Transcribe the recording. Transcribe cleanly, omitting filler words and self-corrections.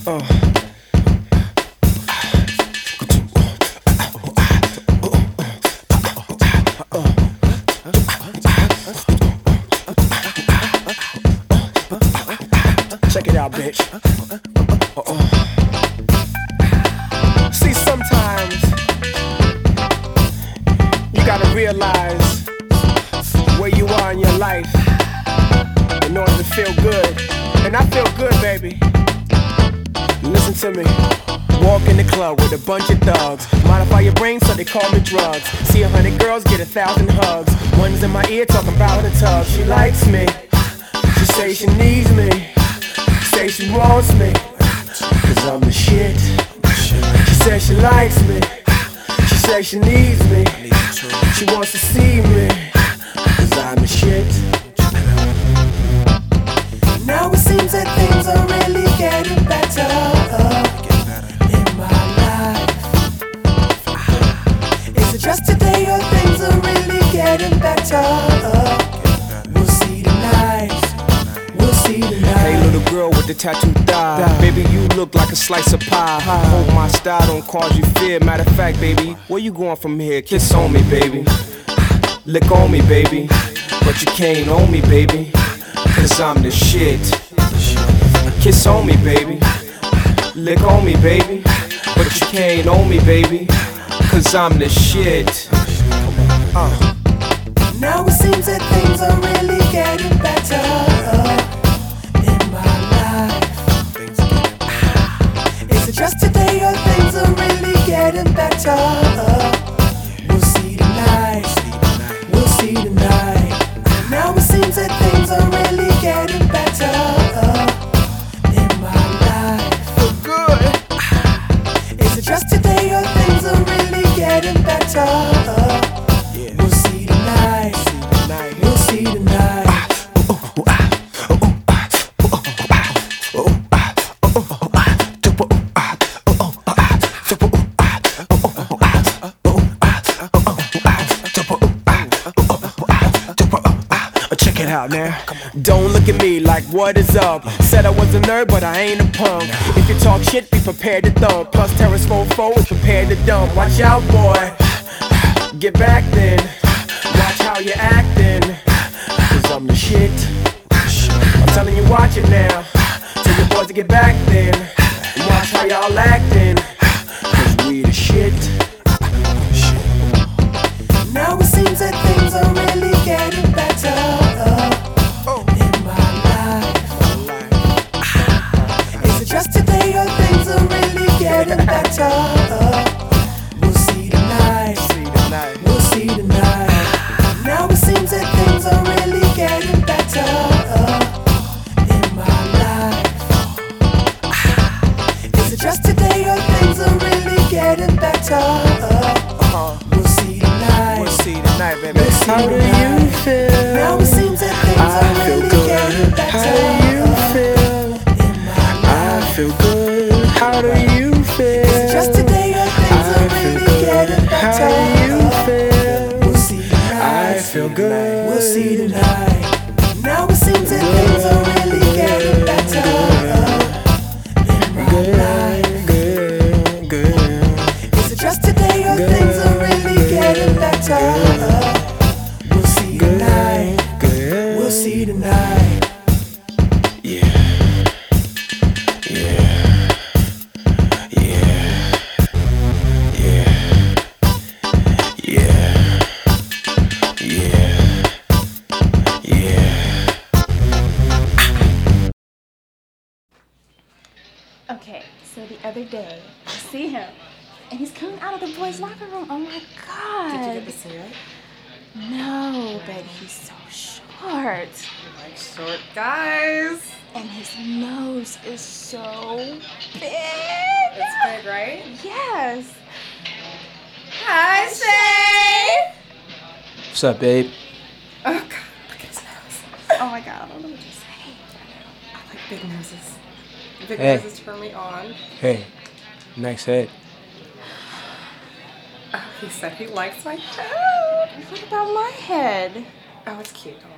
Check it out, bitch. See, sometimes you gotta realize where you are in your life in order to feel good. And I feel good, baby. Listen to me. Walk in the club with a bunch of thugs. Modify your brain so they call me drugs. See 100 girls get 1,000 hugs. One's in my ear talking about a tub. She likes me. She say she needs me. Say she wants me, cause I'm the shit. She says she likes me. She says she needs me. She wants to see me, cause I'm the shit. Now it seems that things are really getting better in my life. Is it just today or things are really getting better? We'll see tonight. We'll see tonight. Hey, little girl with the tattooed thigh. Baby, you look like a slice of pie. Hope my style don't cause you fear. Matter of fact, baby, where you going from here? Kiss on me, baby. Lick on me, baby. But you can't own me, baby, cause I'm the shit. Kiss on me, baby. Lick on me, baby. But you can't own me, baby, cause I'm the shit. Now it seems that things are really getting better in my life. Is it just today or things are really getting better? We'll see tonight. We'll see tonight. Now it seems that things are really getting better in my life. Feel good. Is it just today or things are really getting better? We'll see tonight. We'll see tonight. Check it out now. Don't look at me like what is up. Said I was a nerd, but I ain't a punk. If you talk shit, be prepared to thump. Plus Terrace 4 is prepared to dump. Watch out, boy. Get back then. Watch how you acting, cause I'm the shit. I'm telling you, watch it now. Tell your boys to get back then. And watch how y'all acting, cause we the shit. Now it seems that things are really getting better in my life. Is it just today or things are really getting better? We'll see tonight. We'll see tonight. Now it seems that things are really getting better in my life. Is it just today or things are really getting better? We'll see tonight. We'll see tonight, baby. We'll see How tonight. Do you feel? Now it seems that things are really getting better. How do you feel? In my life. I feel good. How do you feel? Is it just today or things are really getting better? How do you feel? We'll see tonight. I feel good. We'll see tonight. Now it seems that things are really getting better in my life. Good. Is it just today or things are really getting better? We'll see tonight. We'll see tonight. Yeah. Yeah. Yeah. Yeah. Yeah. Yeah. Yeah. Okay, so the other day, I see him, and he's coming out of the boys' locker room. Oh my God. Did you get to see it? No, but he's so short. Like short guys. And his nose is so big. It's big, right? Yes. Hi, Shay. What's up, babe? Oh, God. Look at his nose. Oh my God, I don't know what to say. I like big noses. Big Hey. noses turn me on. Hey, nice head. Oh, he said he likes my head. What about my head? Oh, it's cute. Don't